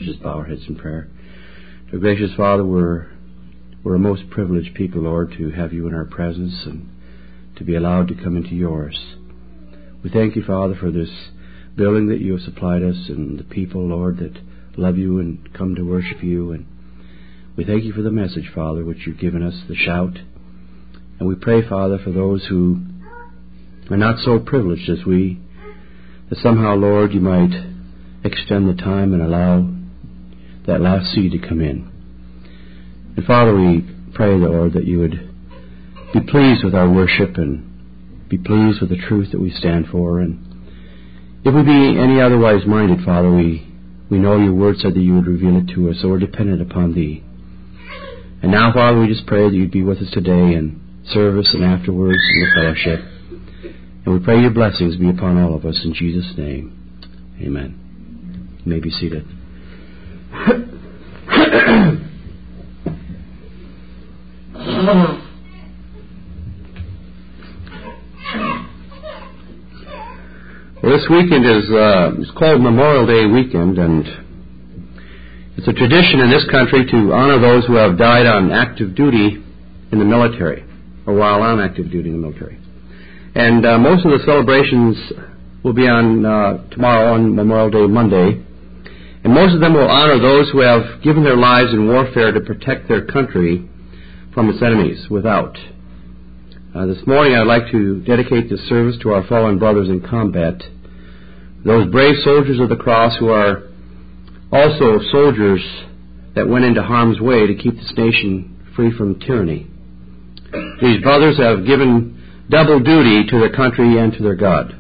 Just bow our heads in prayer. Dear gracious Father, we're a most privileged people, Lord, to have you in our presence and to be allowed to come into yours. We thank you, Father, for this building that you have supplied us and the people, Lord, that love you and come to worship you. And we thank you for the message, Father, which you've given us, the shout. And we pray, Father, for those who are not so privileged as we, that somehow, Lord, you might extend the time and allow that last seed to come in. And Father, we pray, Lord, that you would be pleased with our worship and be pleased with the truth that we stand for. And if we be any otherwise minded, Father, we know your word said that you would reveal it to us, so we're dependent upon thee. And now, Father, we just pray that you'd be with us today in service and afterwards in the fellowship. And we pray your blessings be upon all of us in Jesus' name. Amen. You may be seated. Well, this weekend is called Memorial Day weekend, and it's a tradition in this country to honor those who have died on active duty in the military, or while on active duty in the military. And most of the celebrations will be on tomorrow, on Memorial Day Monday, and most of them will honor those who have given their lives in warfare to protect their country from its enemies without. This morning I'd like to dedicate this service to our fallen brothers in combat, those brave soldiers of the cross who are also soldiers that went into harm's way to keep this nation free from tyranny. These brothers have given double duty to their country and to their God.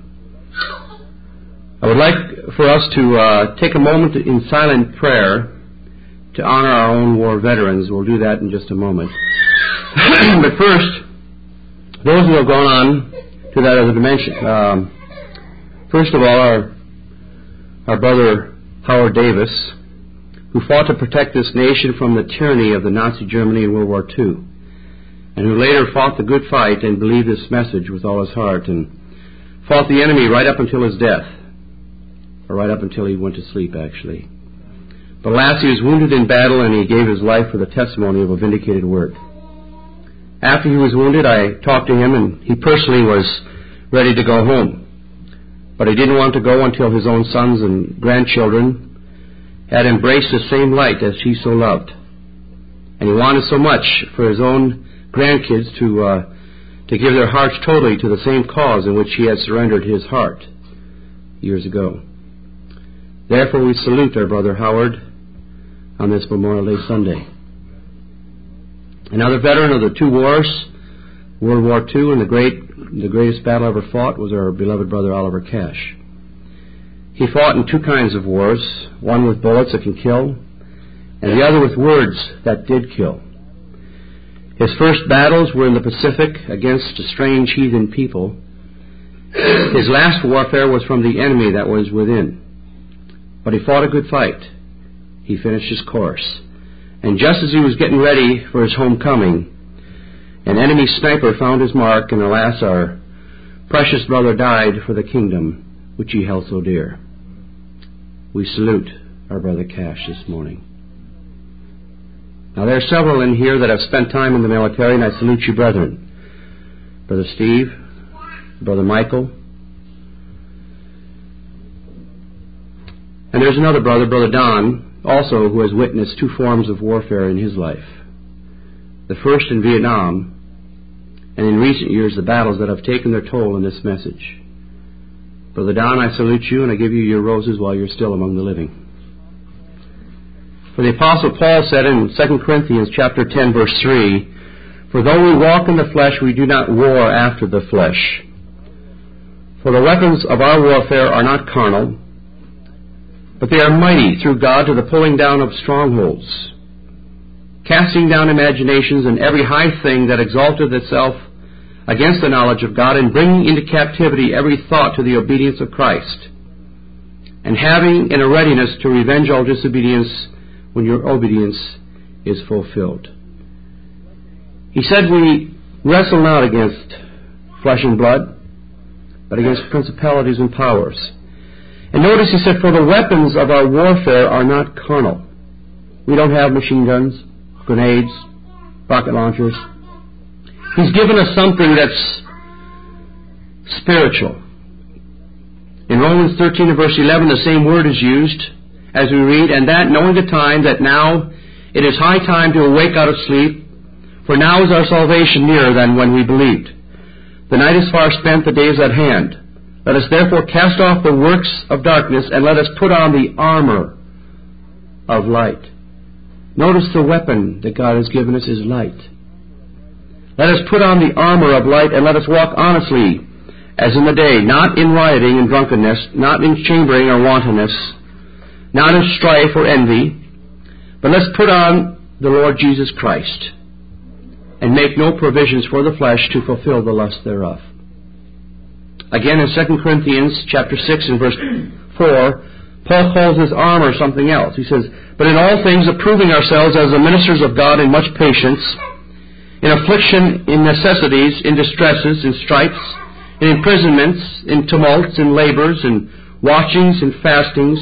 I would like for us to take a moment in silent prayer to honor our own war veterans. We'll do that in just a moment. But first, those who have gone on to that other dimension. First of all, our brother Howard Davis, who fought to protect this nation from the tyranny of the Nazi Germany in World War II, and who later fought the good fight and believed this message with all his heart, and fought the enemy right up until his death, or right up until he went to sleep, actually. But alas, he was wounded in battle, and he gave his life for the testimony of a vindicated work. After he was wounded, I talked to him, and he personally was ready to go home. But he didn't want to go until his own sons and grandchildren had embraced the same light as he so loved. And he wanted so much for his own grandkids to give their hearts totally to the same cause in which he had surrendered his heart years ago. Therefore, we salute our brother Howard on this Memorial Day Sunday. Another veteran of the two wars, World War II, and the greatest battle ever fought, was our beloved brother Oliver Cash. He fought in two kinds of wars, one with bullets that can kill, and the other with words that did kill. His first battles were in the Pacific against a strange heathen people. His last warfare was from the enemy that was within. But he fought a good fight. He finished his course. And just as he was getting ready for his homecoming, an enemy sniper found his mark, and alas, our precious brother died for the kingdom which he held so dear. We salute our brother Cash this morning. Now, there are several in here that have spent time in the military, and I salute you, brethren. Brother Steve, Brother Michael. And there's another brother, Brother Don, also, who has witnessed two forms of warfare in his life. The first in Vietnam, and in recent years the battles that have taken their toll in this message. Brother Don, I salute you, and I give you your roses while you're still among the living. For the Apostle Paul said in 2 Corinthians chapter 10, verse 3, "For though we walk in the flesh, we do not war after the flesh. For the weapons of our warfare are not carnal, but they are mighty through God to the pulling down of strongholds, casting down imaginations and every high thing that exalteth itself against the knowledge of God, and bringing into captivity every thought to the obedience of Christ, and having in a readiness to revenge all disobedience when your obedience is fulfilled." He said we wrestle not against flesh and blood, but against principalities and powers, And notice he said, for the weapons of our warfare are not carnal. We don't have machine guns, grenades, rocket launchers. He's given us something that's spiritual. In Romans 13 and verse 11, the same word is used as we read, and that knowing the time, that now it is high time to awake out of sleep, for now is our salvation nearer than when we believed. The night is far spent, the day is at hand. Let us therefore cast off the works of darkness, and let us put on the armor of light. Notice the weapon that God has given us is light. Let us put on the armor of light, and let us walk honestly, as in the day, not in rioting and drunkenness, not in chambering or wantonness, not in strife or envy, but let's put on the Lord Jesus Christ, and make no provisions for the flesh to fulfill the lust thereof. Again, in 2 Corinthians chapter 6 and verse 4, Paul calls his armor something else. He says, but in all things approving ourselves as the ministers of God in much patience, in affliction, in necessities, in distresses, in stripes, in imprisonments, in tumults, in labors, in watchings, in fastings,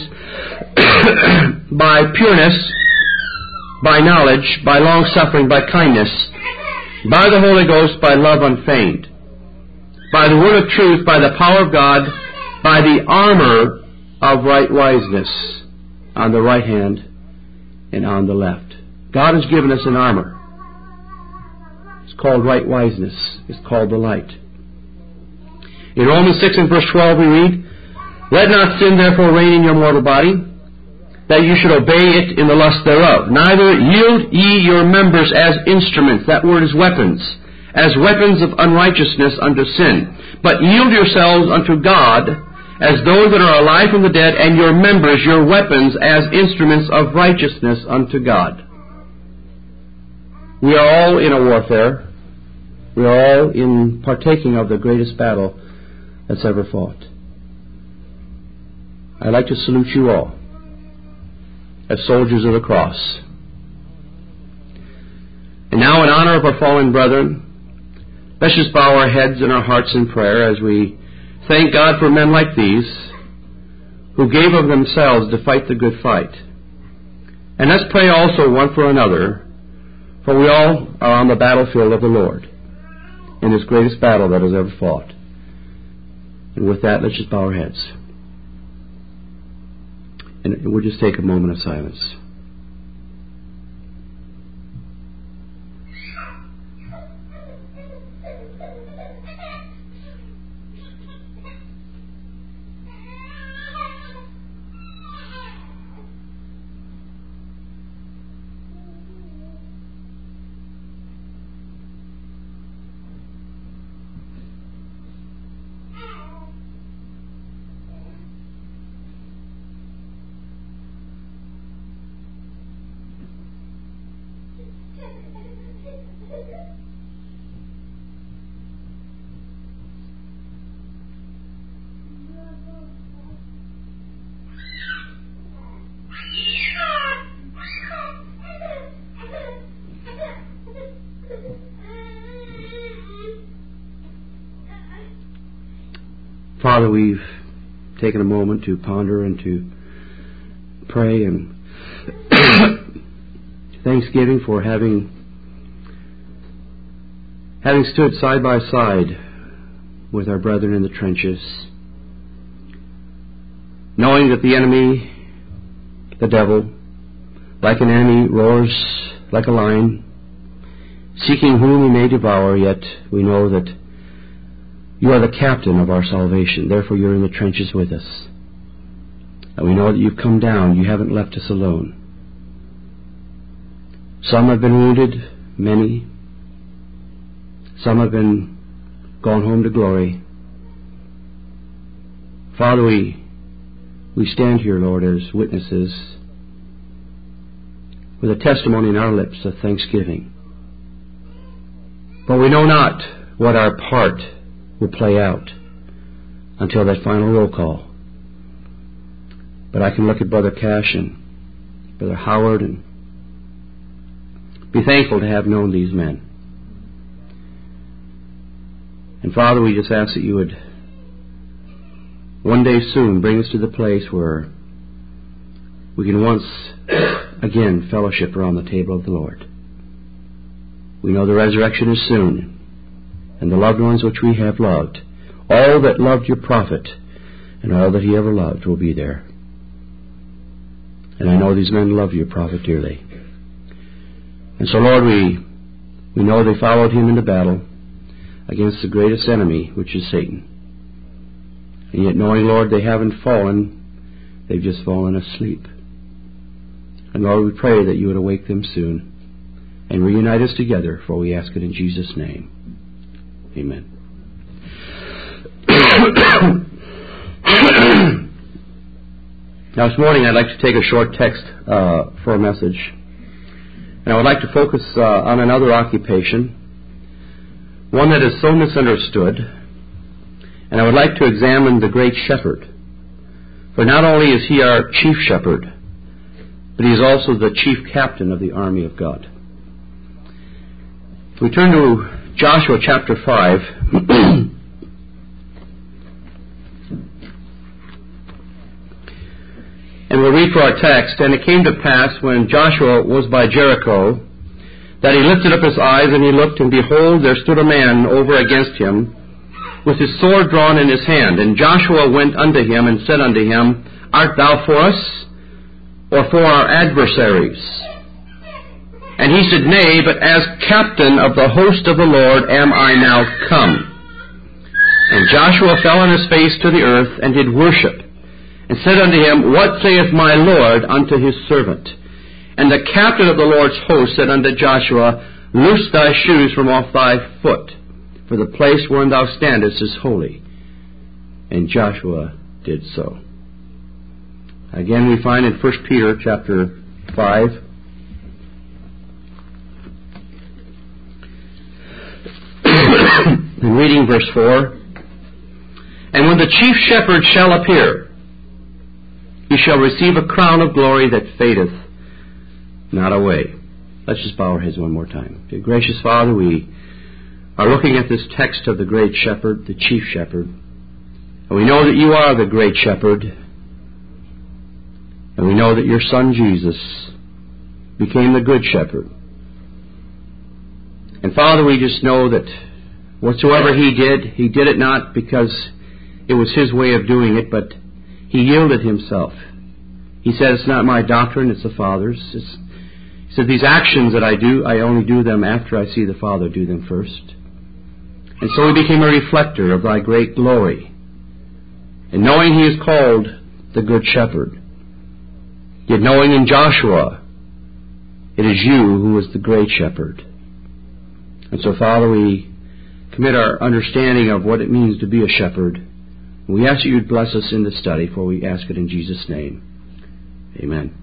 by pureness, by knowledge, by long-suffering, by kindness, by the Holy Ghost, by love unfeigned, by the word of truth, by the power of God, by the armor of right wiseness on the right hand and on the left. God has given us an armor. It's called right wiseness. It's called the light. In Romans 6 and verse 12 we read, let not sin therefore reign in your mortal body, that you should obey it in the lust thereof. Neither yield ye your members as instruments, that word is weapons, as weapons of unrighteousness unto sin, but yield yourselves unto God as those that are alive from the dead, and your members, your weapons, as instruments of righteousness unto God. We are all in a warfare. We are all in partaking of the greatest battle that's ever fought. I'd like to salute you all as soldiers of the cross. And now, in honor of our fallen brethren, let's just bow our heads and our hearts in prayer as we thank God for men like these who gave of themselves to fight the good fight. And let's pray also one for another, for we all are on the battlefield of the Lord in this greatest battle that has ever fought. And with that, let's just bow our heads. And we'll just take a moment of silence. Father, we've taken a moment to ponder and to pray and thanksgiving for having stood side by side with our brethren in the trenches, knowing that the enemy, the devil, like an enemy, roars like a lion, seeking whom he may devour, yet we know that you are the captain of our salvation. Therefore, you're in the trenches with us. And we know that you've come down. You haven't left us alone. Some have been wounded, many. Some have been gone home to glory. Father, we stand here, Lord, as witnesses with a testimony in our lips of thanksgiving. But we know not what our part will play out until that final roll call. But I can look at Brother Cash and Brother Howard and be thankful to have known these men. And Father, we just ask that you would one day soon bring us to the place where we can once again fellowship around the table of the Lord. We know the resurrection is soon, and the loved ones which we have loved, all that loved your prophet and all that he ever loved, will be there. And I know these men love your prophet dearly. And so, Lord, we know they followed him into battle against the greatest enemy, which is Satan. And yet, knowing, Lord, they haven't fallen, they've just fallen asleep. And Lord, we pray that you would awake them soon and reunite us together, for we ask it in Jesus' name. Amen. Now, this morning I'd like to take a short text for a message. And I would like to focus on another occupation, one that is so misunderstood. And I would like to examine the great shepherd. For not only is he our chief shepherd, but he is also the chief captain of the army of God. If we turn to Joshua chapter 5, and we'll read for our text. And it came to pass, when Joshua was by Jericho, that he lifted up his eyes, and he looked, and behold, there stood a man over against him, with his sword drawn in his hand. And Joshua went unto him, and said unto him, Art thou for us, or for our adversaries? And he said, Nay, but as captain of the host of the Lord am I now come. And Joshua fell on his face to the earth, and did worship, and said unto him, What saith my Lord unto his servant? And the captain of the Lord's host said unto Joshua, Loose thy shoes from off thy foot, for the place wherein thou standest is holy. And Joshua did so. Again, we find in 1 Peter chapter 5, and reading verse 4, And when the chief shepherd shall appear, he shall receive a crown of glory that fadeth not away. Let's just bow our heads one more time. Dear gracious Father, we are looking at this text of the great shepherd, the chief shepherd. And we know that you are the great shepherd. And we know that your Son Jesus became the good shepherd. And Father, we just know that whatsoever he did it not because it was his way of doing it, but he yielded himself. He said, It's not my doctrine, it's the Father's. He said, These actions that I do, I only do them after I see the Father do them first. And so he became a reflector of thy great glory. And knowing he is called the Good Shepherd, yet knowing in Joshua, it is you who is the great shepherd. And so, Father, we commit our understanding of what it means to be a shepherd. We ask that you'd bless us in the study, for we ask it in Jesus' name. Amen.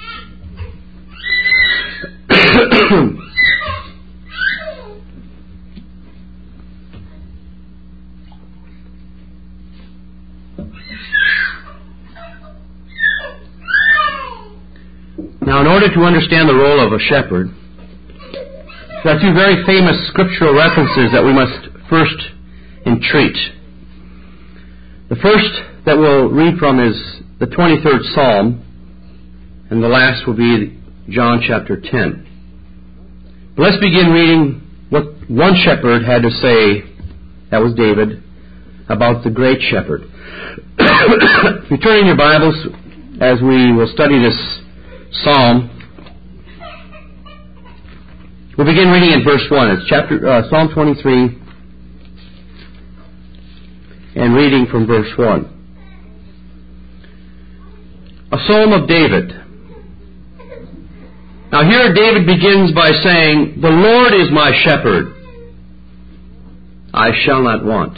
Now, in order to understand the role of a shepherd, there are two very famous scriptural references that we must first entreat. The first that we'll read from is the 23rd Psalm, and the last will be John chapter 10. But let's begin reading what one shepherd had to say, that was David, about the great shepherd. If you turn in your Bibles, as we will study this psalm, we'll begin reading in verse 1. It's Psalm 23, and reading from verse 1. A psalm of David. Now here David begins by saying, The Lord is my shepherd, I shall not want.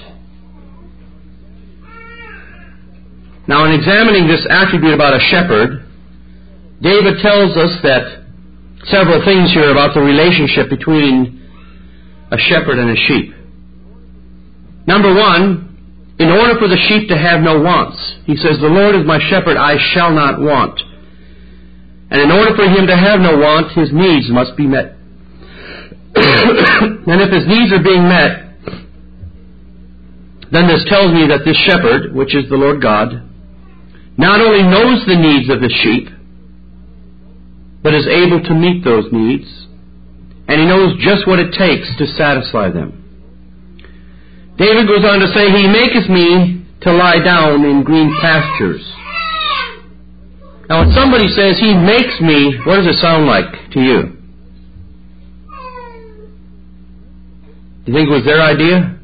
Now in examining this attribute about a shepherd, David tells us that several things here about the relationship between a shepherd and a sheep. Number one, in order for the sheep to have no wants, he says, The Lord is my shepherd, I shall not want. And in order for him to have no want, his needs must be met. And if his needs are being met, then this tells me that this shepherd, which is the Lord God, not only knows the needs of the sheep, but is able to meet those needs, and he knows just what it takes to satisfy them. David goes on to say, He maketh me to lie down in green pastures. Now when somebody says, He makes me, what does it sound like to you? Do you think it was their idea?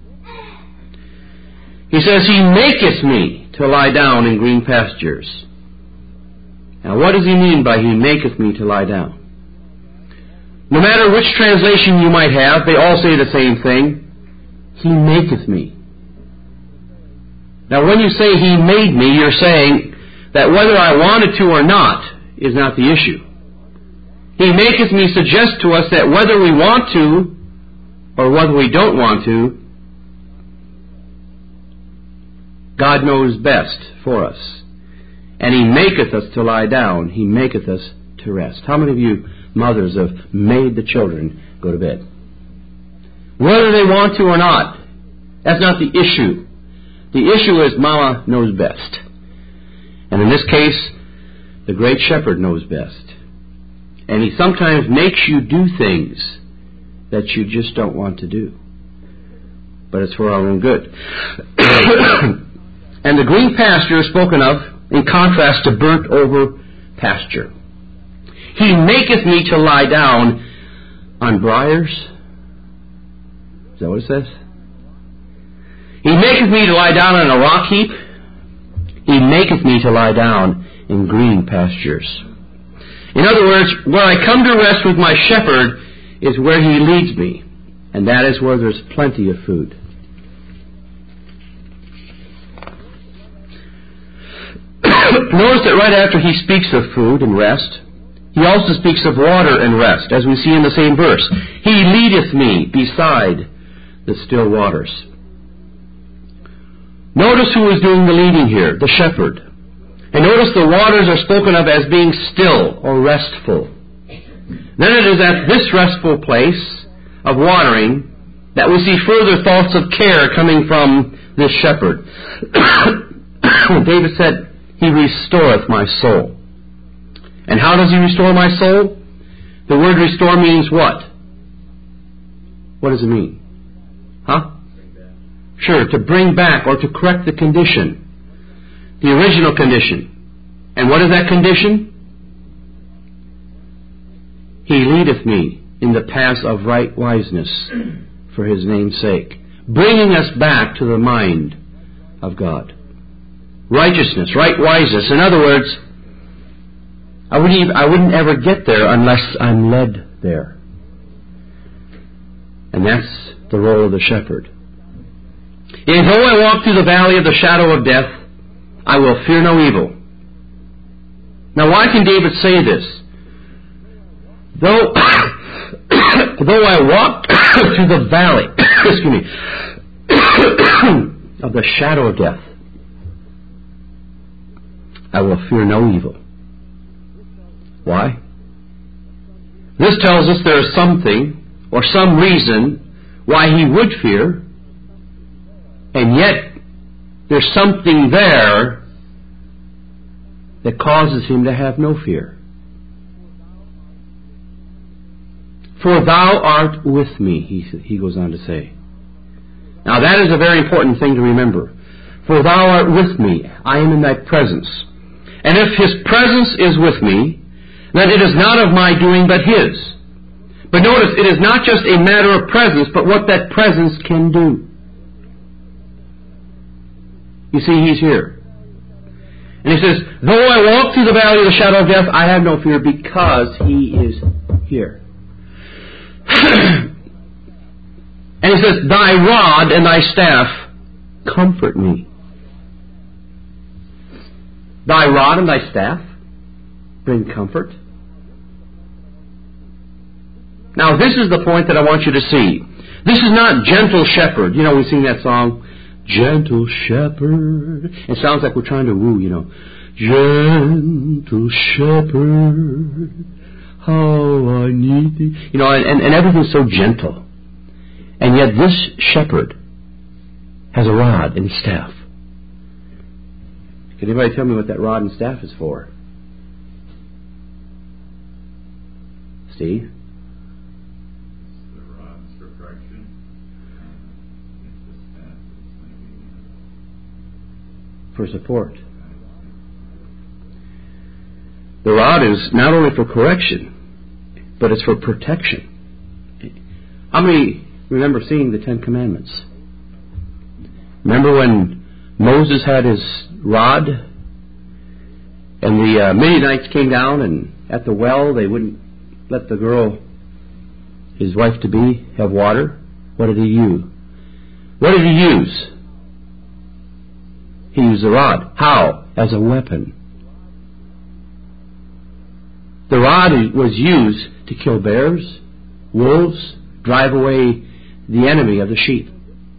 He says, He maketh me to lie down in green pastures. Now what does he mean by He maketh me to lie down? No matter which translation you might have, they all say the same thing. He maketh me. Now when you say He made me, you're saying that whether I wanted to or not is not the issue. He maketh me suggests to us that whether we want to or whether we don't want to, God knows best for us. And He maketh us to lie down. He maketh us to rest. How many of you mothers have made the children go to bed? Whether they want to or not, that's not the issue. The issue is Mama knows best. And in this case, the great shepherd knows best. And He sometimes makes you do things that you just don't want to do. But it's for our own good. And the green pasture is spoken of in contrast to burnt over pasture. He maketh me to lie down on briars. Is that what it says? He maketh me to lie down on a rock heap. He maketh me to lie down in green pastures. In other words, where I come to rest with my shepherd is where He leads me. And that is where there's plenty of food. Notice that right after He speaks of food and rest, He also speaks of water and rest, as we see in the same verse. He leadeth me beside the still waters. Notice who is doing the leading here, the shepherd. And notice the waters are spoken of as being still or restful. Then it is at this restful place of watering that we see further thoughts of care coming from this shepherd. David said, He restoreth my soul. And how does He restore my soul? The word restore means what? What does it mean? Huh? Sure, to bring back or to correct the condition. The original condition. And what is that condition? He leadeth me in the paths of right wiseness for His name's sake. Bringing us back to the mind of God. Righteousness, right wiseness. In other words, I wouldn't ever get there unless I'm led there. And that's the role of the shepherd. Yea, though I walk through the valley of the shadow of death, I will fear no evil. Now why can David say this? Though I walk through the valley of the shadow of death, I will fear no evil. Why? This tells us there is something or some reason why he would fear, and yet there's something there that causes him to have no fear. For thou art with me, he goes on to say. Now that is a very important thing to remember. For thou art with me, I am in thy presence. And if His presence is with me, then it is not of my doing but His. But notice, it is not just a matter of presence, but what that presence can do. You see, He's here. And He says, though I walk through the valley of the shadow of death, I have no fear because He is here. And He says, thy rod and thy staff comfort me. Thy rod and thy staff bring comfort. Now this is the point that I want you to see. This is not gentle shepherd. You know, we sing that song, Gentle Shepherd. It sounds like we're trying to woo, you know. Gentle Shepherd, how I need thee. You know, and everything's so gentle. And yet this shepherd has a rod and staff. Can anybody tell me what that rod and staff is for? Steve? The rod's for correction. The staff is For support. The rod is not only for correction, but it's for protection. How many remember seeing the Ten Commandments? Remember when Moses had his rod and the Midianites came down, and at the well they wouldn't let the girl, his wife-to-be, have water? What did he use? What did he use? He used the rod. How? As a weapon. The rod was used to kill bears, wolves, drive away the enemy of the sheep.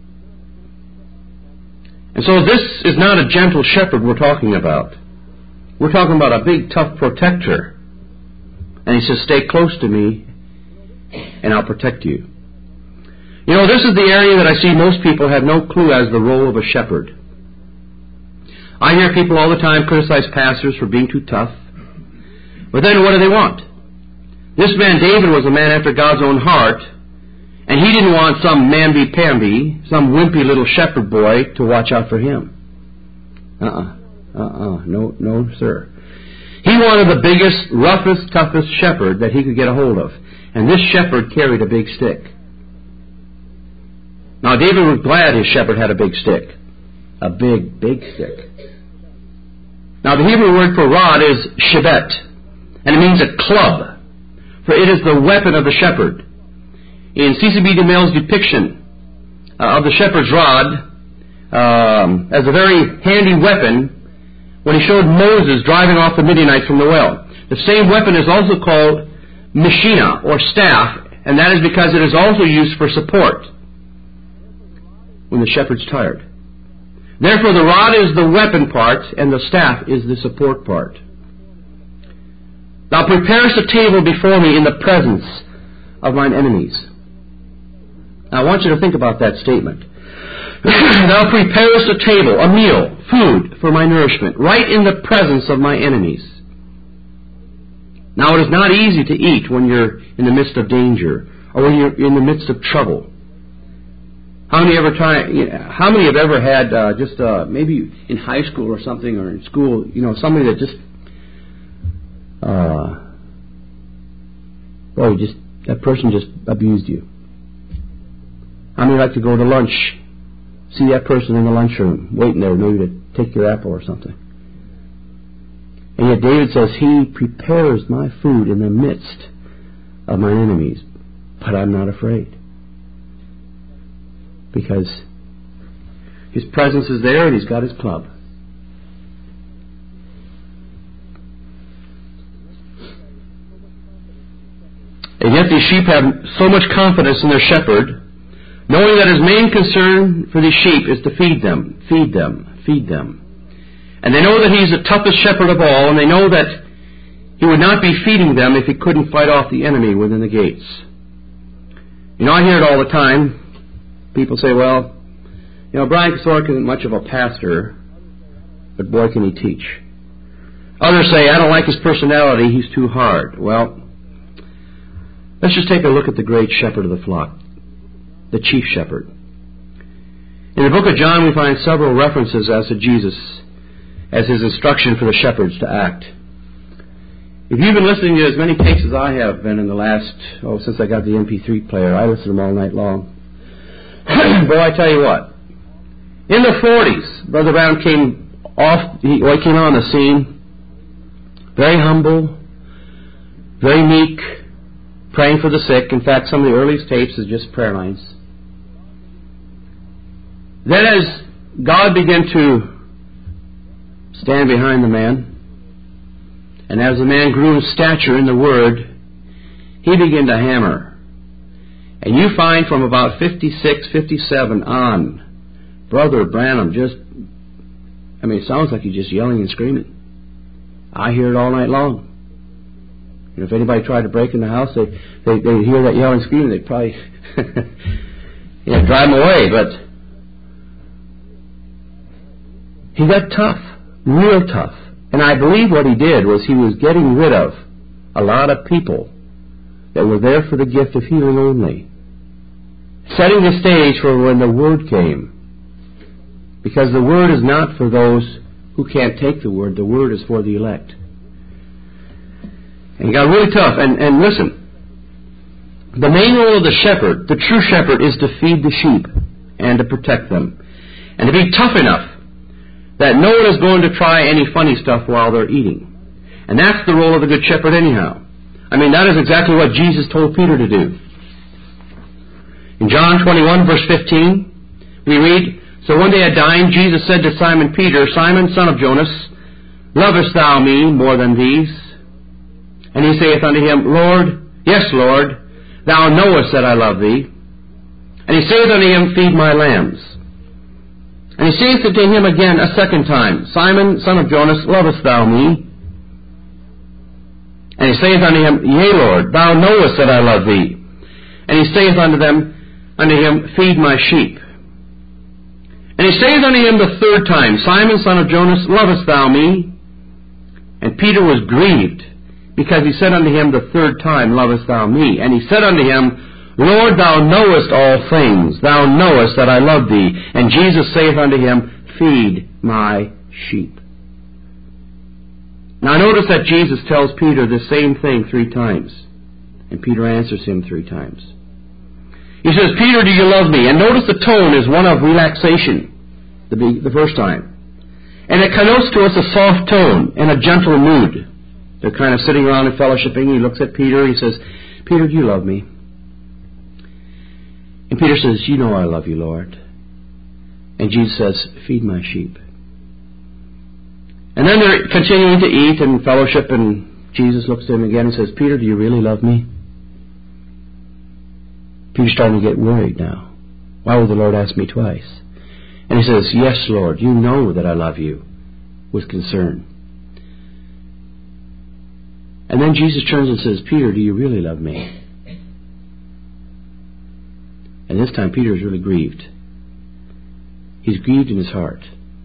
And so this is not a gentle shepherd we're talking about. We're talking about a big, tough protector. And he says, stay close to me, and I'll protect you. You know, this is the area that I see most people have no clue as the role of a shepherd. I hear people all the time criticize pastors for being too tough. But then what do they want? This man David was a man after God's own heart, and he didn't want some mamby-pamby, some wimpy little shepherd boy to watch out for him. No, sir. He wanted the biggest, roughest, toughest shepherd that he could get a hold of. And this shepherd carried a big stick. Now David was glad his shepherd had a big stick. A big, big stick. Now the Hebrew word for rod is shebet, and it means a club, for it is the weapon of the shepherd. In C.C.B. DeMille's depiction of the shepherd's rod as a very handy weapon, when he showed Moses driving off the Midianites from the well. The same weapon is also called machina, or staff, and that is because it is also used for support when the shepherd's tired. Therefore, the rod is the weapon part, and the staff is the support part. Thou preparest a table before me in the presence of mine enemies. Now, I want you to think about that statement. Thou preparest a table, a meal, food for my nourishment, right in the presence of my enemies. Now, it is not easy to eat when you're in the midst of danger or when you're in the midst of trouble. How many have ever had maybe in high school or something, or in school, somebody that that person just abused you? How many like to go to lunch, see that person in the lunchroom, waiting there maybe to take your apple or something? And yet David says, He prepares my food in the midst of my enemies, but I'm not afraid. Because His presence is there and He's got His club. And yet these sheep have so much confidence in their shepherd, knowing that his main concern for these sheep is to feed them. And they know that He's the toughest shepherd of all, and they know that He would not be feeding them if He couldn't fight off the enemy within the gates. I hear it all the time. People say, well, Brian Kasork isn't much of a pastor, but boy can he teach. Others say, I don't like his personality, he's too hard. Well, let's just take a look at the great shepherd of the flock, the chief shepherd. In the book of John, we find several references as to Jesus, as His instruction for the shepherds to act. If you've been listening to as many tapes as I have been in the last, since I got the MP3 player, I listen to them all night long. Boy, I tell you what, in the 40s, Brother Brown came on the scene, very humble, very meek, praying for the sick. In fact, some of the earliest tapes is just prayer lines. Then as God began to stand behind the man, and as the man grew in stature in the Word, he began to hammer. And you find from about 56, 57 on, Brother Branham it sounds like he's just yelling and screaming. I hear it all night long. And if anybody tried to break in the house, they hear that yelling and screaming, they'd probably drive them away. But He got tough, real tough. And I believe what he did was he was getting rid of a lot of people that were there for the gift of healing only, setting the stage for when the Word came. Because the Word is not for those who can't take the Word. The Word is for the elect. And he got really tough. And listen, the main role of the shepherd, the true shepherd, is to feed the sheep and to protect them. And to be tough enough that no one is going to try any funny stuff while they're eating. And that's the role of the good shepherd anyhow. I mean, that is exactly what Jesus told Peter to do. In John 21, verse 15, we read, "So when they had dined, Jesus said to Simon Peter, Simon, son of Jonas, lovest thou me more than these? And he saith unto him, Lord, yes, Lord, thou knowest that I love thee. And he saith unto him, Feed my lambs. And he saith unto him again a second time, Simon, son of Jonas, lovest thou me? And he saith unto him, Yea, Lord, thou knowest that I love thee. And he saith unto him, Feed my sheep. And he saith unto him the third time, Simon, son of Jonas, lovest thou me? And Peter was grieved, because he said unto him the third time, Lovest thou me? And he said unto him, Lord, thou knowest all things. Thou knowest that I love thee. And Jesus saith unto him, Feed my sheep. Now notice that Jesus tells Peter the same thing 3 times. And Peter answers him 3 times. He says, Peter, do you love me? And notice the tone is one of relaxation the first time. And it connotes to us a soft tone and a gentle mood. They're kind of sitting around and fellowshipping. He looks at Peter. He says, Peter, do you love me? And Peter says, You know I love you, Lord. And Jesus says, Feed my sheep. And then they're continuing to eat and fellowship, and Jesus looks at him again and says, Peter, do you really love me? Peter's starting to get worried now. Why would the Lord ask me twice? And he says, Yes, Lord, you know that I love you, with concern. And then Jesus turns and says, Peter, do you really love me? And this time Peter is really grieved. He's grieved in his heart.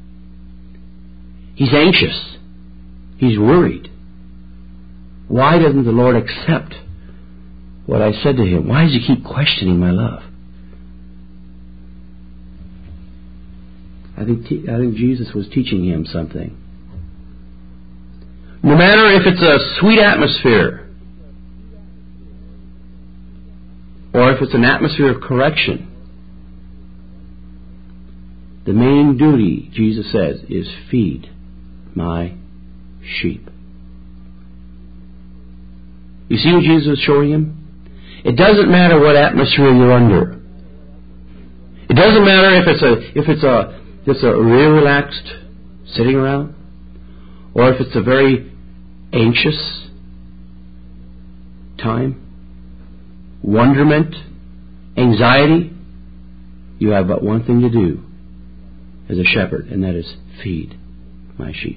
He's anxious. He's worried. Why doesn't the Lord accept what I said to him? Why does he keep questioning my love? I think Jesus was teaching him something. No matter if it's a sweet atmosphere or if it's an atmosphere of correction, the main duty, Jesus says, is feed my sheep. You see what Jesus is showing him? It doesn't matter what atmosphere you're under. It doesn't matter if it's a real relaxed sitting around, or if it's a very anxious time, wonderment, anxiety. You have but one thing to do as a shepherd, and that is feed my sheep.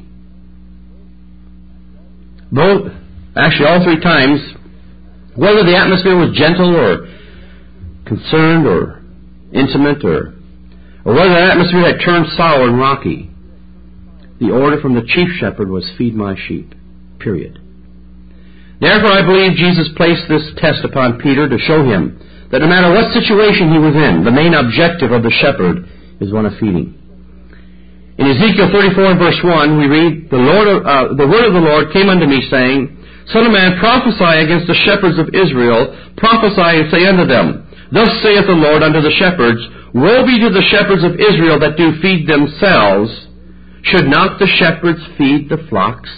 Both, actually all 3 times, whether the atmosphere was gentle or concerned or intimate or whether the atmosphere had turned sour and rocky, the order from the chief shepherd was feed my sheep, period. Therefore, I believe Jesus placed this test upon Peter to show him that no matter what situation he was in, the main objective of the shepherd is one of feeding. In Ezekiel 34 and verse 1, we read, the word of the Lord came unto me, saying, Son of man, prophesy against the shepherds of Israel, prophesy and say unto them, Thus saith the Lord unto the shepherds, Woe be to the shepherds of Israel that do feed themselves. Should not the shepherds feed the flocks?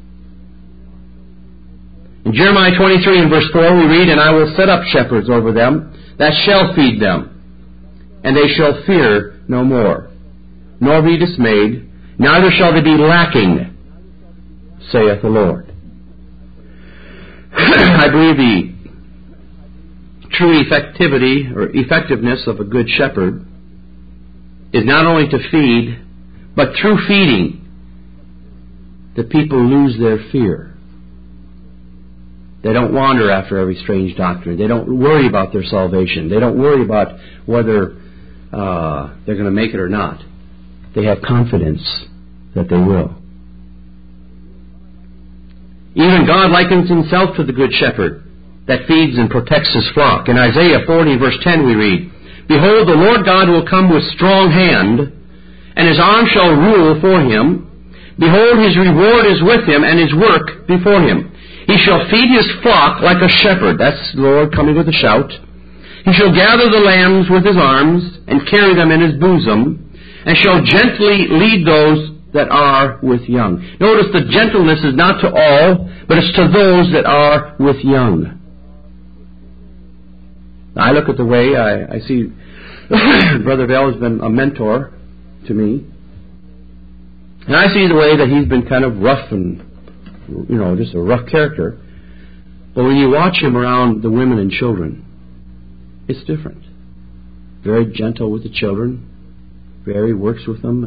In Jeremiah 23 and verse 4 we read, And I will set up shepherds over them, that shall feed them, and they shall fear no more, nor be dismayed, neither shall they be lacking, saith the Lord. I believe the true effectiveness of a good shepherd is not only to feed, but through feeding, the people lose their fear. They don't wander after every strange doctrine. They don't worry about their salvation. They don't worry about whether they're going to make it or not. They have confidence that they will. Even God likens himself to the good shepherd that feeds and protects his flock. In Isaiah 40, verse 10, we read, Behold, the Lord God will come with strong hand, and his arm shall rule for him. Behold, his reward is with him, and his work before him. He shall feed his flock like a shepherd. That's the Lord coming with a shout. He shall gather the lambs with his arms, and carry them in his bosom, and shall gently lead those that are with young. Notice the gentleness is not to all, but it's to those that are with young. I look at the way I see Brother Bell has been a mentor to me. And I see the way that he's been kind of rough and, just a rough character. But when you watch him around the women and children, it's different. Very gentle with the children. Very works with them.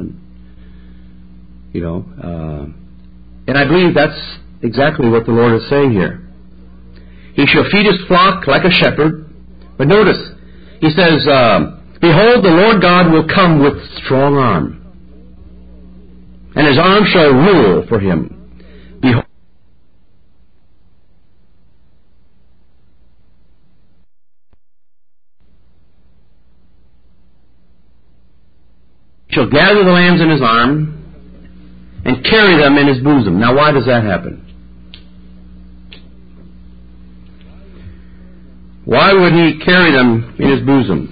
And I believe that's exactly what the Lord is saying here. He shall feed his flock like a shepherd. But notice, he says, Behold, the Lord God will come with strong arm, and his arm shall rule for him. Behold, he shall gather the lambs in his arm, and carry them in his bosom. Now, why does that happen? Why would he carry them in his bosom?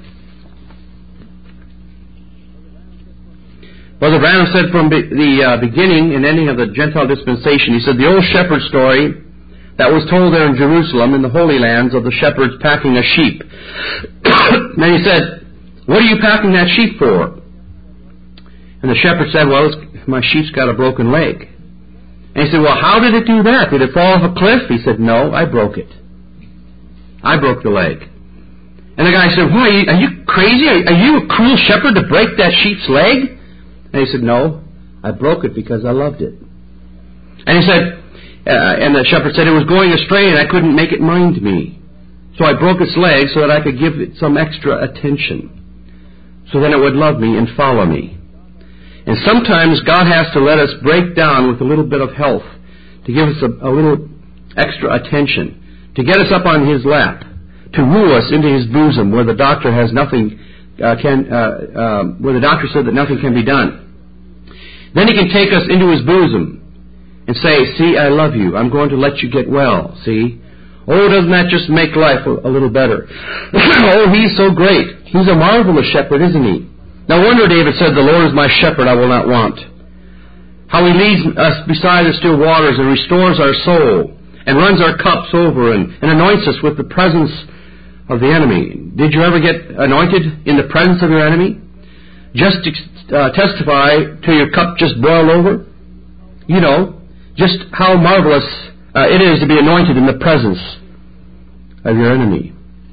Brother Branham said from the beginning and ending of the Gentile dispensation, he said the old shepherd story that was told there in Jerusalem in the Holy Lands of the shepherds packing a sheep. Then he said, what are you packing that sheep for? And the shepherd said, well, my sheep's got a broken leg. And he said, well, how did it do that? Did it fall off a cliff? He said, no, I broke it. I broke the leg. And the guy said, why, are you crazy? Are you a cruel shepherd to break that sheep's leg? And he said, no, I broke it because I loved it. And he said, and the shepherd said, it was going astray and I couldn't make it mind me. So I broke its leg so that I could give it some extra attention. So then it would love me and follow me. And sometimes God has to let us break down with a little bit of health to give us a little extra attention, to get us up on his lap, to rule us into his bosom where the doctor has nothing where the doctor said that nothing can be done. Then he can take us into his bosom and say, see, I love you. I'm going to let you get well. See? Oh, doesn't that just make life a little better? Oh, he's so great. He's a marvelous shepherd, isn't he? No wonder David said, the Lord is my shepherd, I will not want. How he leads us beside the still waters and restores our soul and runs our cups over and anoints us with the presence of the enemy. Did you ever get anointed in the presence of your enemy? Just testify till your cup just boiled over? Just how marvelous it is to be anointed in the presence of your enemy.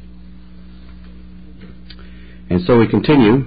And so we continue.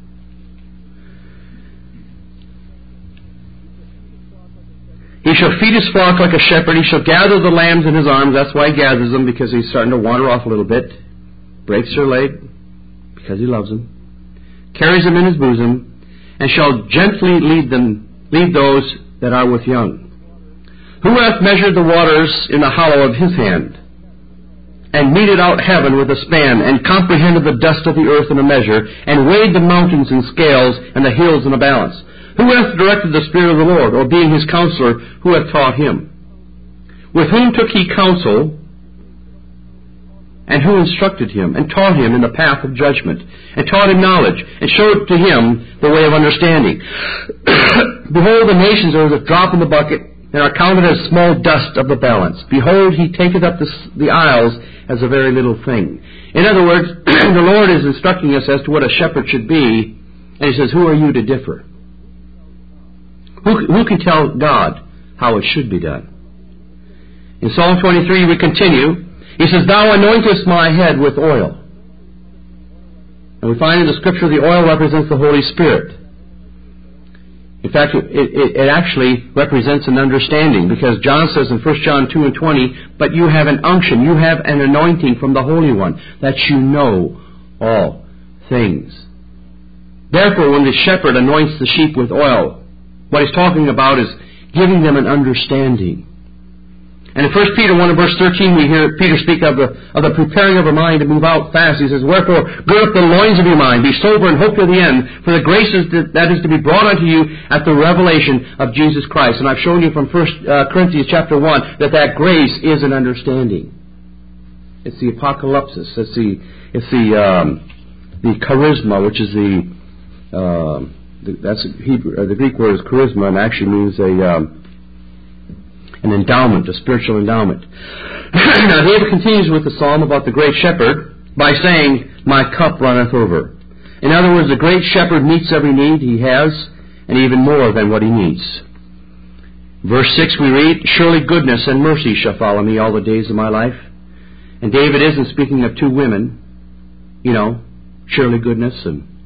He shall feed his flock like a shepherd. He shall gather the lambs in his arms. That's why he gathers them, because he's starting to wander off a little bit. Breaks their leg, because he loves them. Carries them in his bosom, and shall gently lead those that are with young. Who hath measured the waters in the hollow of his hand, and meted out heaven with a span, and comprehended the dust of the earth in a measure, and weighed the mountains in scales, and the hills in a balance? Who hath directed the Spirit of the Lord, or being his counselor, who hath taught him? With whom took he counsel, and who instructed him, and taught him in the path of judgment, and taught him knowledge, and showed to him the way of understanding? Behold, the nations are as a drop in the bucket, and are counted as small dust of the balance. Behold, he taketh up the isles as a very little thing. In other words, the Lord is instructing us as to what a shepherd should be, and he says, who are you to differ? Who can tell God how it should be done? In Psalm 23 we continue. He says, thou anointest my head with oil. And we find in the Scripture the oil represents the Holy Spirit. In fact, it actually represents an understanding, because John says in 1 John 2 and 20, but you have an unction, you have an anointing from the Holy One, that you know all things. Therefore, when the shepherd anoints the sheep with oil, What he's talking about is giving them an understanding. And in 1 Peter 1 and verse 13 we hear Peter speak of the preparing of a mind to move out fast. He says, "Wherefore, gird up the loins of your mind, be sober and hope to the end, for the grace that is to be brought unto you at the revelation of Jesus Christ." And I've shown you from 1 Corinthians chapter 1 that grace is an understanding. It's the apocalypsis. It's the charisma, which is the Greek word is charisma, and actually means an endowment, a spiritual endowment. Now David continues with the psalm about the great shepherd by saying, "My cup runneth over." In other words, the great shepherd meets every need he has, and even more than what he needs. Verse 6 we read, "Surely goodness and mercy shall follow me all the days of my life." And David isn't speaking of two women, surely goodness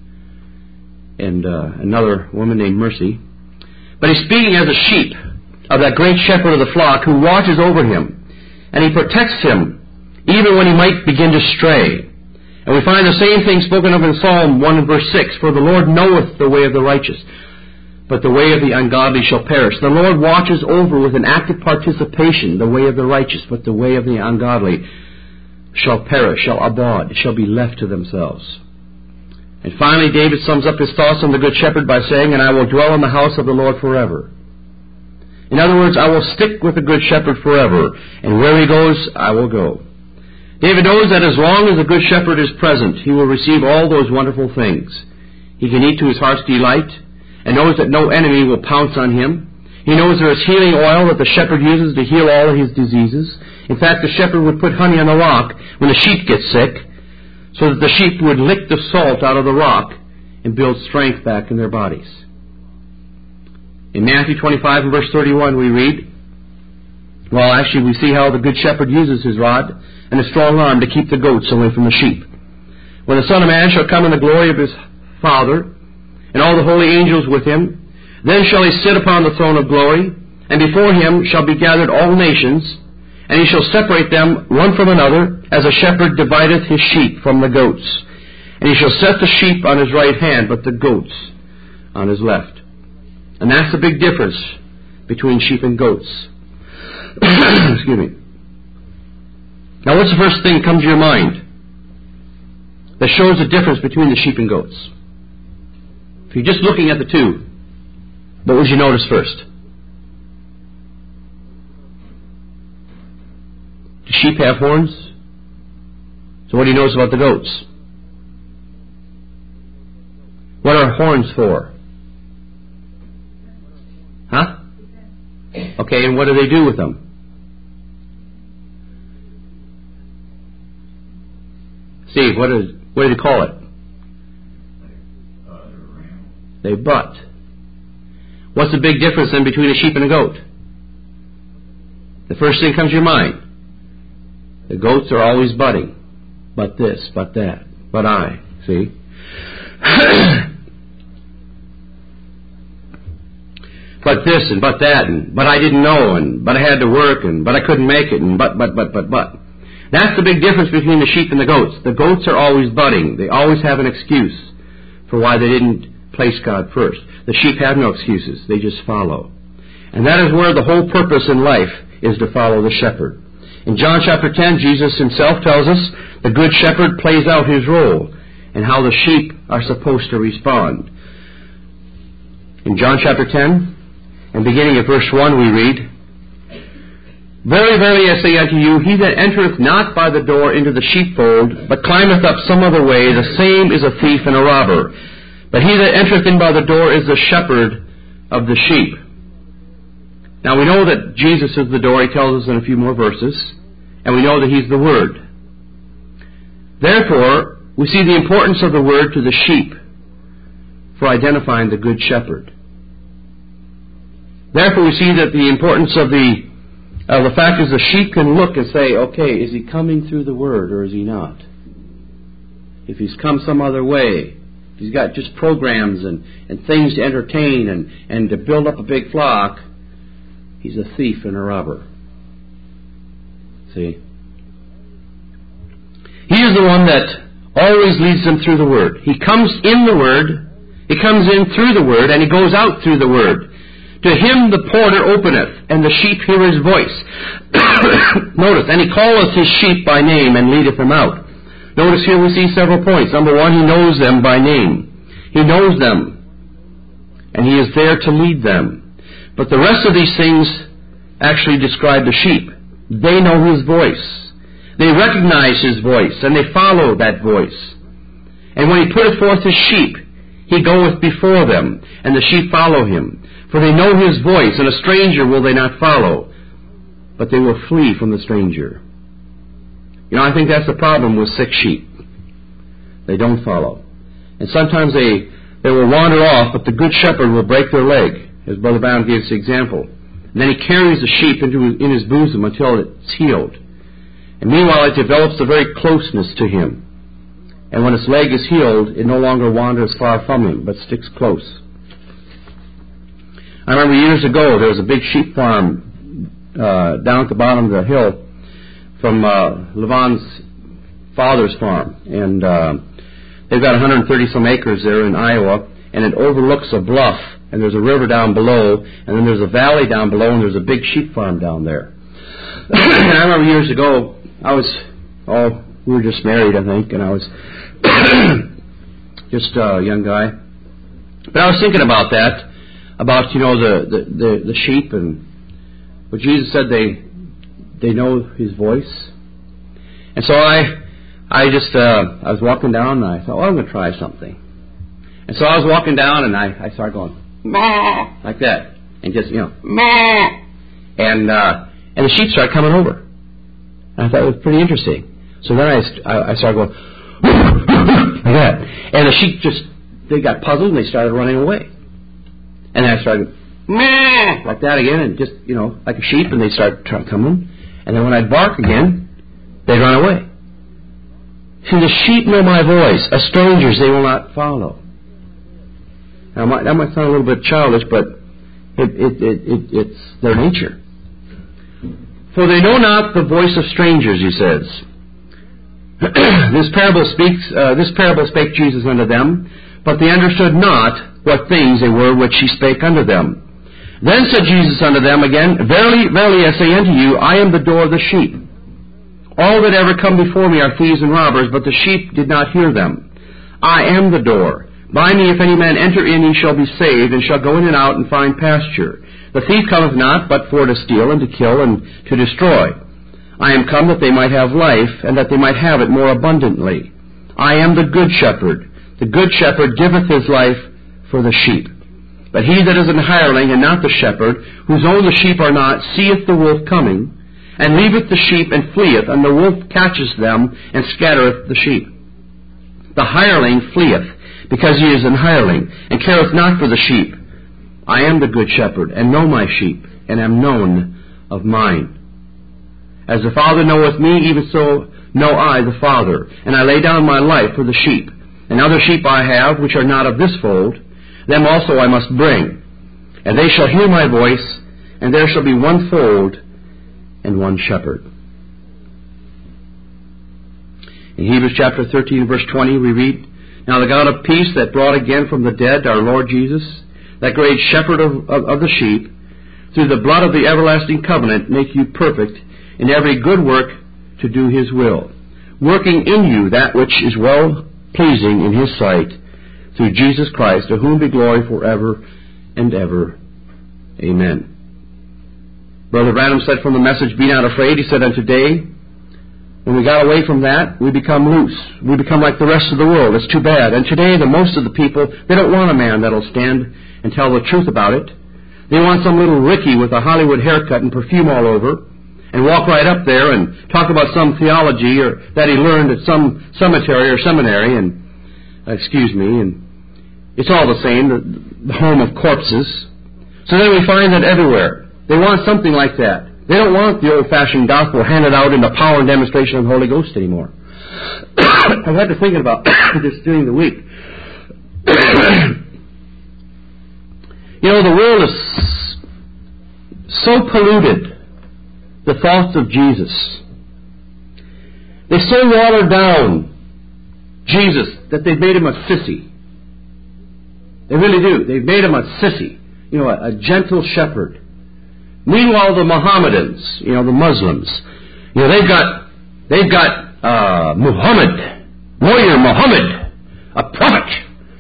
and another woman named Mercy. But he's speaking as a sheep of that great shepherd of the flock who watches over him. And he protects him even when he might begin to stray. And we find the same thing spoken of in Psalm 1 and verse 6. "For the Lord knoweth the way of the righteous, but the way of the ungodly shall perish." The Lord watches over with an active participation the way of the righteous, but the way of the ungodly shall perish, shall abode, shall be left to themselves. And finally, David sums up his thoughts on the Good Shepherd by saying, "And I will dwell in the house of the Lord forever." In other words, I will stick with the Good Shepherd forever, and where he goes, I will go. David knows that as long as the Good Shepherd is present, he will receive all those wonderful things. He can eat to his heart's delight, and knows that no enemy will pounce on him. He knows there is healing oil that the shepherd uses to heal all of his diseases. In fact, the shepherd would put honey on the rock when the sheep get sick, so that the sheep would lick the salt out of the rock and build strength back in their bodies. In Matthew 25 and verse 31 we read, we see how the Good Shepherd uses his rod and a strong arm to keep the goats away from the sheep. "When the Son of Man shall come in the glory of his Father, and all the holy angels with him, then shall he sit upon the throne of glory, and before him shall be gathered all nations, and he shall separate them one from another, as a shepherd divideth his sheep from the goats. And he shall set the sheep on his right hand, but the goats on his left." And that's the big difference between sheep and goats. Excuse me. Now what's the first thing that comes to your mind that shows the difference between the sheep and goats? If you're just looking at the two, what would you notice first? Do sheep have horns? So what do you notice about the goats? What are horns for? Huh? Okay, and what do they do with them? Steve, what do they call it? They butt. What's the big difference then between a sheep and a goat? The first thing comes to your mind. The goats are always butting. But this, but that, but I. See? But this and but that and but I didn't know and but I had to work and but I couldn't make it and but. That's the big difference between the sheep and the goats. The goats are always butting. They always have an excuse for why they didn't place God first. The sheep have no excuses. They just follow. And that is where the whole purpose in life is, to follow the shepherd. In John chapter 10, Jesus himself tells us the Good Shepherd plays out his role and how the sheep are supposed to respond. In John chapter 10, and beginning at verse 1, we read, "Verily, verily, I say unto you, he that entereth not by the door into the sheepfold, but climbeth up some other way, the same is a thief and a robber. But he that entereth in by the door is the shepherd of the sheep." Now we know that Jesus is the door. He tells us in a few more verses. And we know that he's the Word. Therefore, we see the importance of the Word to the sheep for identifying the Good Shepherd. Therefore, we see that the importance of the fact is the sheep can look and say, okay, is he coming through the Word or is he not? If he's come some other way, if he's got just programs and things to entertain and to build up a big flock, he's a thief and a robber. See? He is the one that always leads them through the Word. He comes in the Word, he comes in through the Word, and he goes out through the Word. To him the porter openeth, and the sheep hear his voice. Notice, and he calleth his sheep by name, and leadeth them out. Notice here we see several points. Number one, he knows them by name. He knows them, and he is there to lead them. But the rest of these things actually describe the sheep. They know his voice. They recognize his voice, and they follow that voice. And when he putteth forth his sheep, he goeth before them, and the sheep follow him. For they know his voice, and a stranger will they not follow, but they will flee from the stranger. You know, I think that's the problem with sick sheep. They don't follow. And sometimes they will wander off, but the good shepherd will break their leg, as Brother Brown gives the example. And then he carries the sheep in his bosom until it's healed. And meanwhile, it develops a very closeness to him. And when its leg is healed, it no longer wanders far from him, but sticks close. I remember years ago, there was a big sheep farm down at the bottom of the hill from Levon's father's farm. And they've got 130-some acres there in Iowa, and it overlooks a bluff, and there's a river down below, and then there's a valley down below, and there's a big sheep farm down there. And I remember years ago, we were just married, I think, and I was just a young guy. But I was thinking about that, about, you know, the sheep, and what Jesus said they know his voice. And so I was walking down, and I thought, well, I'm going to try something. And so I was walking down, and I started going, "Meh," like that, and just, you know, "Meh," and the sheep started coming over. And I thought it was pretty interesting. So then I started going like that, and the sheep they got puzzled and they started running away. And then I started "Meh," like that again, and just, you know, like a sheep, and they start coming. And then when I'd bark again, they'd run away. See, the sheep know my voice. A stranger's they will not follow. Now, that might sound a little bit childish, but it's their nature. For they know not the voice of strangers, he says. This parable spake Jesus unto them, but they understood not what things they were which he spake unto them. Then said Jesus unto them again, Verily, verily, I say unto you, I am the door of the sheep. All that ever come before me are thieves and robbers, but the sheep did not hear them. I am the door. By me if any man enter in, he shall be saved, and shall go in and out and find pasture. The thief cometh not, but for to steal, and to kill, and to destroy. I am come that they might have life, and that they might have it more abundantly. I am the good shepherd. The good shepherd giveth his life for the sheep. But he that is an hireling, and not the shepherd, whose own the sheep are not, seeth the wolf coming, and leaveth the sheep, and fleeth, and the wolf catcheth them, and scattereth the sheep. The hireling fleeth, because he is an hireling, and careth not for the sheep. I am the good shepherd, and know my sheep, and am known of mine. As the Father knoweth me, even so know I the Father, and I lay down my life for the sheep. And other sheep I have, which are not of this fold, them also I must bring. And they shall hear my voice, and there shall be one fold and one shepherd. In Hebrews chapter 13, verse 20, we read, Now the God of peace that brought again from the dead our Lord Jesus, that great shepherd of the sheep, through the blood of the everlasting covenant, make you perfect in every good work to do his will, working in you that which is well-pleasing in his sight, through Jesus Christ, to whom be glory forever and ever. Amen. Brother Branham said from the message, Be not afraid, he said, And today, when we got away from that, we become loose. We become like the rest of the world. It's too bad. And today, the most of the people, they don't want a man that'll stand and tell the truth about it. They want some little Ricky with a Hollywood haircut and perfume all over, and walk right up there and talk about some theology or that he learned at some cemetery or seminary, and and it's all the same, the home of corpses. So then we find that everywhere they want something like that. They don't want the old-fashioned gospel handed out in the power and demonstration of the Holy Ghost anymore. I've had to think about this during the week. You know, the world is so polluted, the thoughts of Jesus. They so watered down Jesus that they've made him a sissy. They really do. They've made him a sissy. a gentle shepherd. Meanwhile, the Mohammedans, the Muslims, they've got Muhammad, warrior Muhammad, a prophet.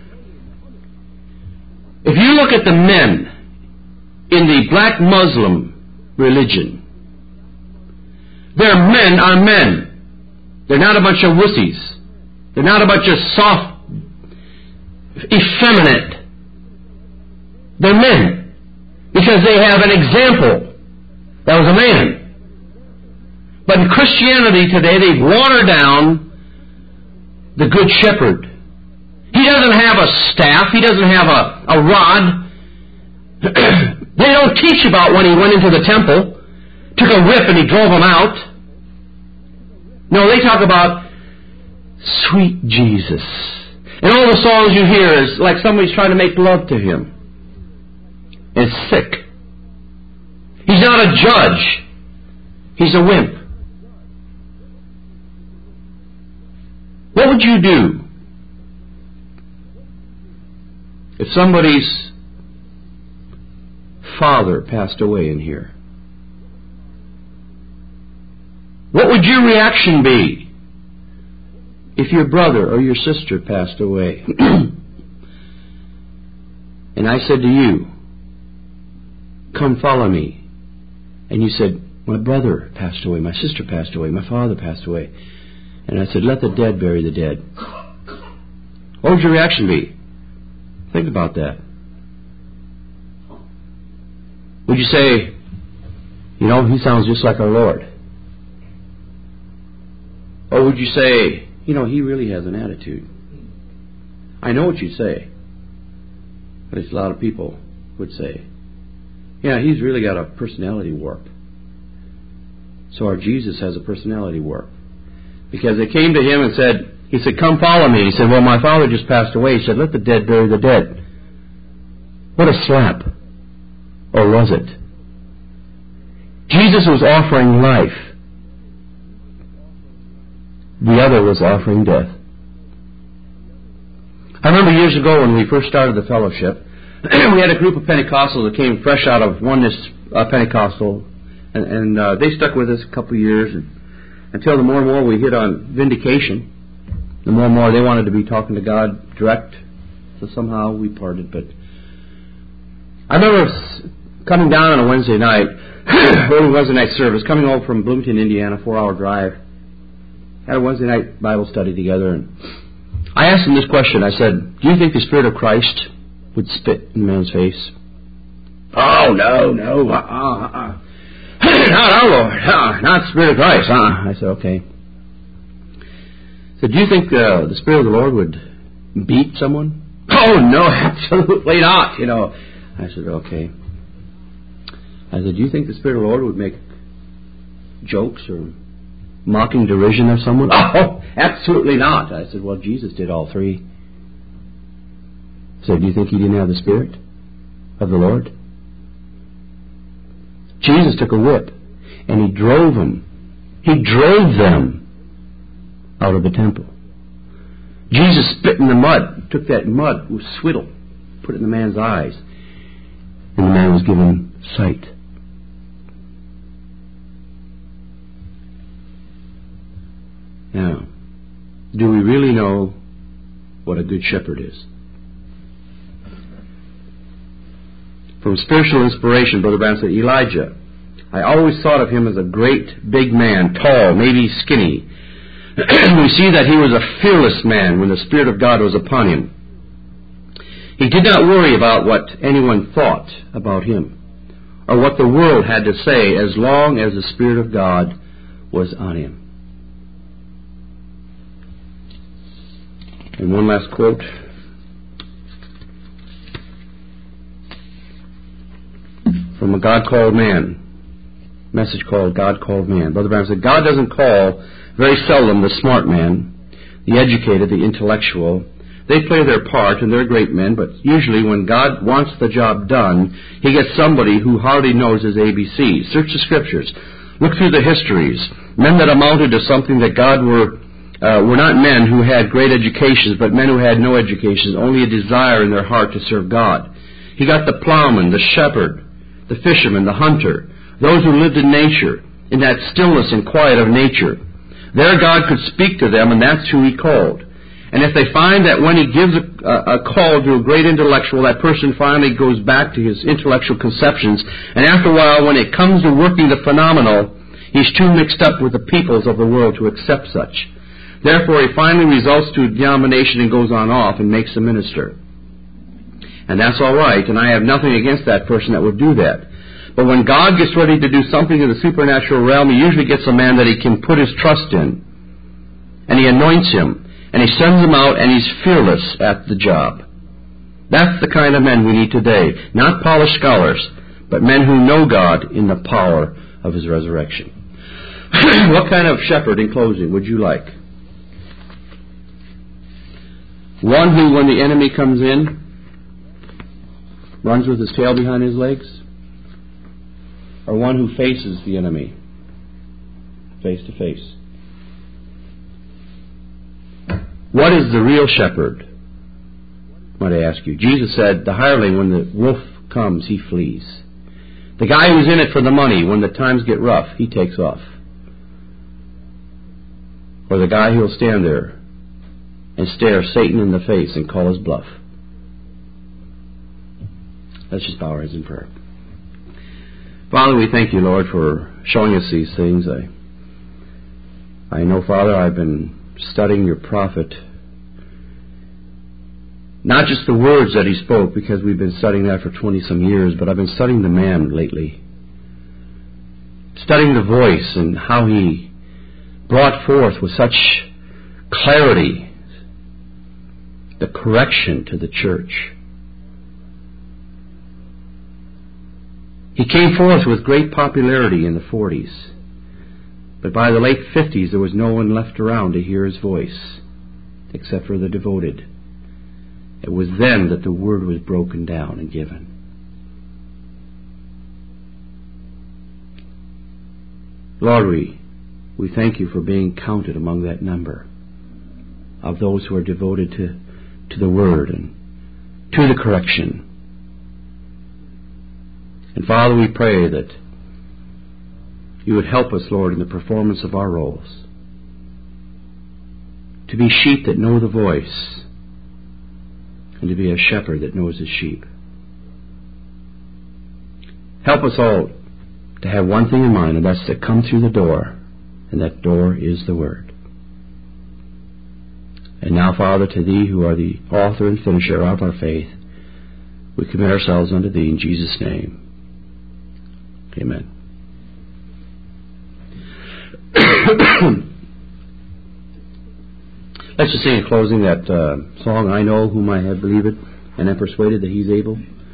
If you look at the men in the black Muslim religion, their men are men. They're not a bunch of wussies. They're not a bunch of soft, effeminate. They're men. Because they have an example. That was a man. But in Christianity today, they've watered down the Good Shepherd. He doesn't have a staff. He doesn't have a rod. They don't teach about when he went into the temple, took a whip and he drove them out. No, they talk about sweet Jesus. And all the songs you hear is like somebody's trying to make love to him. And it's sick. He's not a judge. He's a wimp. What would you do if somebody's father passed away in here? What would your reaction be if your brother or your sister passed away? And I said to you, come follow me. And you said, my brother passed away, my sister passed away, my father passed away. And I said, let the dead bury the dead. What would your reaction be? Think about that. Would you say, he sounds just like our Lord? Or would you say, he really has an attitude? I know what you'd say. But a lot of people would say, yeah, he's really got a personality warp. So our Jesus has a personality warp. Because they came to him and he said, come follow me. He said, well, my father just passed away. He said, let the dead bury the dead. What a slap. Or was it? Jesus was offering life. The other was offering death. I remember years ago when we first started the fellowship, we had a group of Pentecostals that came fresh out of Oneness Pentecostal, and they stuck with us a couple of years, until the more and more we hit on vindication, the more and more they wanted to be talking to God direct, so somehow we parted. But I remember coming down on a Wednesday night, early Wednesday night service, coming over from Bloomington, Indiana, 4-hour drive, had a Wednesday night Bible study together, and I asked him this question. I said, do you think the Spirit of Christ would spit in a man's face? Oh, no. Not our Lord. Not the Spirit of Christ. I said, okay. I said, do you think the Spirit of the Lord would beat someone? Oh, no, absolutely not. I said, okay. I said, do you think the Spirit of the Lord would make jokes or mocking derision of someone? Oh, absolutely not. I said, well, Jesus did all three. I said, do you think he didn't have the Spirit of the Lord? Jesus took a whip and he drove them. He drove them out of the temple. Jesus spit in the mud, took that mud with swiddle, put it in the man's eyes, and the man was given sight. Now, do we really know what a good shepherd is? From spiritual inspiration, Brother Branham said, Elijah, I always thought of him as a great big man, tall, maybe skinny. We see that he was a fearless man when the Spirit of God was upon him. He did not worry about what anyone thought about him or what the world had to say as long as the Spirit of God was on him. And one last quote. From a God Called Man. Message called God Called Man. Brother Branham said, God doesn't call very seldom the smart man, the educated, the intellectual. They play their part and they're great men, but usually when God wants the job done, He gets somebody who hardly knows His ABCs. Search the Scriptures. Look through the histories. Men that amounted to something that God were not men who had great educations, but men who had no educations, only a desire in their heart to serve God. He got the plowman, the shepherd, the fisherman, the hunter, those who lived in nature, in that stillness and quiet of nature. There God could speak to them, and that's who He called. And if they find that when He gives a call to a great intellectual, that person finally goes back to his intellectual conceptions, and after a while, when it comes to working the phenomenal, he's too mixed up with the peoples of the world to accept such. Therefore, he finally results to a denomination and goes on off and makes a minister. And that's all right, and I have nothing against that person that would do that. But when God gets ready to do something in the supernatural realm, He usually gets a man that He can put His trust in. And He anoints him. And He sends him out, and he's fearless at the job. That's the kind of men we need today. Not polished scholars, but men who know God in the power of His resurrection. What kind of shepherd, in closing, would you like? One who, when the enemy comes in, runs with his tail behind his legs? Or one who faces the enemy face to face? What is the real shepherd? Might I ask you? Jesus said, the hireling, when the wolf comes, he flees. The guy who's in it for the money, when the times get rough, he takes off. Or the guy who'll stand there and stare Satan in the face and call his bluff. Let's just bow our heads in prayer. Father, we thank You, Lord, for showing us these things. I know, Father, I've been studying Your prophet. Not just the words that he spoke, because we've been studying that for 20-some years, but I've been studying the man lately. Studying the voice and how he brought forth with such clarity the correction to the church. He came forth with great popularity in the 40s. But by the late 50s, there was no one left around to hear his voice, except for the devoted. It was then that the word was broken down and given. Lord, we thank You for being counted among that number of those who are devoted to the word and to the correction. And Father, we pray that You would help us, Lord, in the performance of our roles, to be sheep that know the voice, and to be a shepherd that knows his sheep. Help us all to have one thing in mind, and that's to come through the door, and that door is the Word. And now, Father, to Thee, who are the author and finisher of our faith, we commit ourselves unto Thee in Jesus' name. Amen. Let's just sing in closing that song, I Know Whom I Have Believed, and am persuaded that He's able.